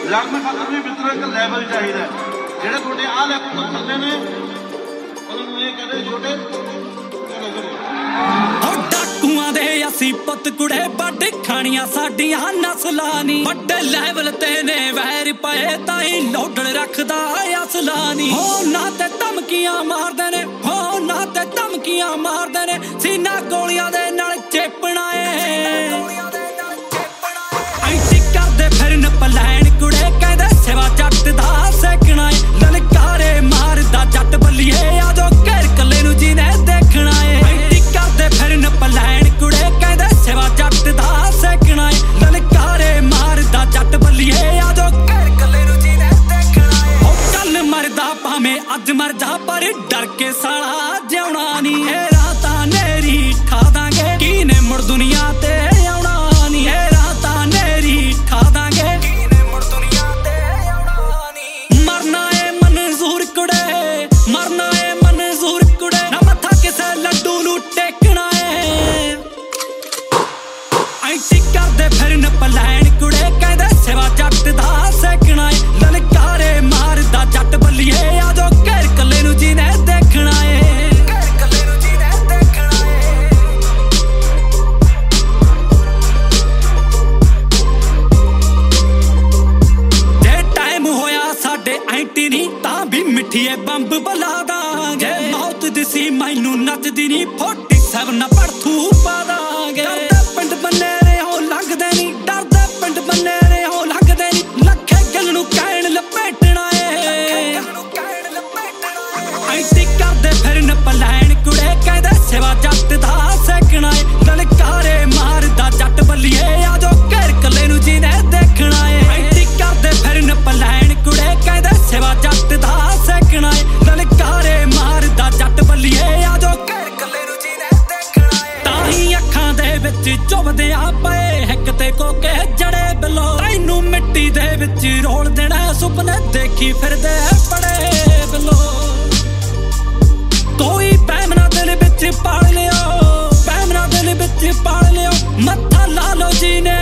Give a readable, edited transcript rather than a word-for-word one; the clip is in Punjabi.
ਯਾਰ ਮੈਂ ਖਤਮ ਵੀ ਮਿੱਤਰੋ ਇੱਕ ਲੈਵਲ ਚਾਹੀਦਾ ਜਿਹੜੇ ਤੁਹਾਡੇ ਆਹ ਲੈਵਲ ਤੋਂ ਥੱਲੇ ਨੇ ਉਹਨਾਂ ਨੂੰ ਇਹ ਕਹਿੰਦੇ ਛੋਟੇ ਡਾਕੂਆਂ ਦੇ ਅਸੀਂ ਪੁੱਤ ਕੁੜੇ ਵੱਢ ਖਾਣੀਆਂ ਸਾਡੀਆਂ ਨਸਲਾਂ ਨੀ ਵੱਡੇ ਲੈਵਲ ਤੇ ਨੇ ਵੈਰ ਪਏ ਤਾਈ ਲੋਡਲ ਰੱਖਦਾ ਅਸਲਾ ਨੀ ਹੋ ਨਾ ਤੇ ਧਮਕੀਆਂ ਮਾਰਦੇ ਨੇ ਹੋ ਨਾ ਤੇ ਧਮਕੀਆਂ ਮਾਰਦੇ ਨੇ ਸੀਨਾ ਗੋਲੀਆਂ ਦੇ ਨਾਲ ਚੇਪਣਾ ਏ ਐਂਟੀ ਕਰਦੇ ਫਿਰਨ ਪਲੈਣ ਕੁੜੇ ਕਹਿੰਦੇ ਸੇਵਾ ਜੱਟ ਦਾ ਸੈਕਣਾ ਏ ਲਲਕਾਰੇ ਮਾਰਦਾ ਜੱਟ ਬੱਲੀਏ ਆ ਜੋ ਘਰ ਕੱਲੇ ਨੂੰ ਜਿਹਨੇ ਦੇਖਣਾ ਏ ਐਂਟੀ ਕਰਦੇ ਫਿਰਨ ਪਲੈਣ ਕੁੜੇ ਕਹਿੰਦੇ ਸੇਵਾ ਜੱਟ ਦਾ ਸੈਕਣਾ ਏ ਲਲਕਾਰੇ ਮਾਰਦਾ ਜੱਟ ਬੱਲੀਏ ਆ ਜੋ ਘਰ ਕੱਲੇ ਨੂੰ ਜਿਹਨੇ ਦੇਖਣਾ ਏ ਉਹ ਕੱਲ ਮਰਦਾ ਭਾਵੇਂ ਅੱਜ ਮਰ ਜਾ ਪਰ ਡਰ ਕੇ ਸਾਲਾ ਜਿਉਣਾ ਨੀ ਇਹ ਰਾਤਾਂ ਨੇਰੀ ਠਾ ਦਾਂਗੇ ਕਿਨੇ ਮੁੜ ਦੁਨੀਆ ਤੇ ਆਉਣਾ ਨੀ ਇਹ ਰਾਤਾਂ ਨੇਰੀ ਠਾ ਦਾਂਗੇ ਕਿਨੇ ਮੁੜ ਦੁਨੀਆ ਤੇ ਆਉਣਾ ਨੀ ਮਰਨਾ ਏ ਮਨਜ਼ੂਰ ਕੁੜੇ ਮਰਨਾ ਏ ਮਨਜ਼ੂਰ ਕੁੜੇ ਨਾ ਮੱਥਾ ਕਿਸੇ ਲੱਡੂ ਨੂੰ ਟੇਕਣਾ ਏ ਐਂਟੀ ਕਰਦੇ ਫਿਰਨ ਪਲੈਣ ਕੁੜੇ ਕਹਿੰਦੇ ਸੇਵਾ ਜੱਟ ਦਾ ਸੈਕਣਾ ਏ ਲਲਕਾਰੇ ਮਾਰਦਾ ਜੱਟ ਬੱਲੀਏ ਆ ਜੋ ਘਰ ਕੱਲੇ ਨੂੰ ਜਿਹਨੇ ਦੇਖਣਾ ਏ ਘਰ ਕੱਲੇ ਨੂੰ ਜਿਹਨੇ ਦੇਖਣਾ ਏ ਜੇ ਟਾਈਮ ਹੋਇਆ ਸਾਡੇ ਐਂਟੀ ਨੀ ਤਾਂ ਵੀ ਮਿੱਠੀਏ ਬੰਬ ਬਲਾ ਦਾਂਗੇ ਮੌਤ ਦਿਸੀ ਮੈਨੂੰ ਨੱਚਦੀ ਨੀ 47 ਨਾ ਪੜਥੂ ਪਾ ਦਾਂਗੇ ਡਰਦੇ ਪਿੰਡ ਬੰਨੇ ਰੇ ਹੋ ਲੰਘਦੇ ਨੀ ਡਰਦੇ ਪਿੰਡ ਬੰਨੇ ਰੇ ਹੋ ਲੰਘਦੇ ਨੀ ਲੱਖੇ ਗੱਲ ਨੂੰ ਕਹਿਣ ਲਪੇਟਣਾ ਏ ਐਂਟੀ ਕਰਦੇ ਫਿਰਨ ਪਲੈਣ ਕੁੜੇ ਕਹਿੰਦੇ ਸੇਵਾ ਜੱਟ ਦਾ ਸੈਕਣਾ ਏ ਲਲਕਾਰੇ ਮਾਰਦਾ ਜੱਟ ਬੱਲੀਏ ਆ ਜੋ ਘਰ ਕੱਲੇ ਨੂੰ ਜਿਹਨੇ ਦੇਖਣਾ ਏ ਐਂਟੀ ਕਰਦੇ ਫਿਰਨ ਪਲੈਣ ਕੁੜੇ ਕਹਿੰਦੇ ਸੇਵਾ ਜੱਟ ਦਾ ਸੈਕਣਾ ਏ ਲਲਕਾਰੇ ਮਾਰਦਾ ਜੱਟ ਬੱਲੀਏ ਆ ਜੋ ਘਰ ਕੱਲੇ ਨੂੰ ਜਿਹਨੇ ਦੇਖਣਾ ਏ ਤਾਹੀਂ ਅੱਖਾਂ ਦੇ ਵਿੱਚ ਚੁਭਦੇ ਆ ਪਏ ਹਿੱਕ ਤੇ ਕੋਕੇ ਜੜੇ ਬਿਲੋ ਤੈਨੂੰ ਮਿੱਟੀ ਦੇ ਵਿੱਚ ਰੋਲ ਦੇਣਾ ਸੁਪਨੇ ਦੇਖੀ ਫਿਰਦੇ ਬੜੇ ਬਿਲੋ ਕੋਈ ਪੈਮਨਾ ਦਿਲ ਵਿੱਚ ਪਾਲ ਲਿਓ ਪੈਮਨਾ ਦਿਲ ਵਿੱਚ ਪਾਲ ਲਿਓ ਮੱਥਾ ਲਾ ਲੋ ਜੀ ਨੇ